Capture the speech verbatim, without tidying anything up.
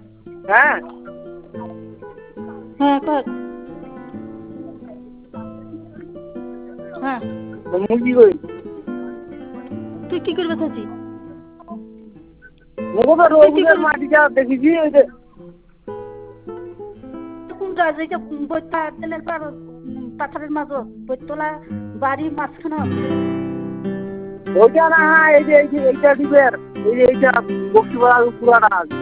হ্যাঁ হ্যাঁ কর হ্যাঁ মুরগি কই তুই কি করবে চাচ্ছি মুখে রোগুলের মাটিটা দেখেছি ওই যে কোন রাজা বইতা দিনের পর পাথরের মাঝে বইতলা বাড়ি মাঝখানে ওইটা না এই যে এই যে এইটা দিবের এই যে এইটা বক্সি বড়া পুরাটা